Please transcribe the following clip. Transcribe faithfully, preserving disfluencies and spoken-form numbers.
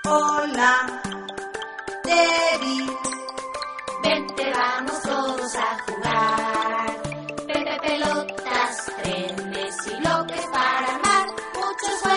Hola, Debbie. Vente, vamos todos a jugar. Pepe, pelotas, trenes y bloques para armar muchos juegos.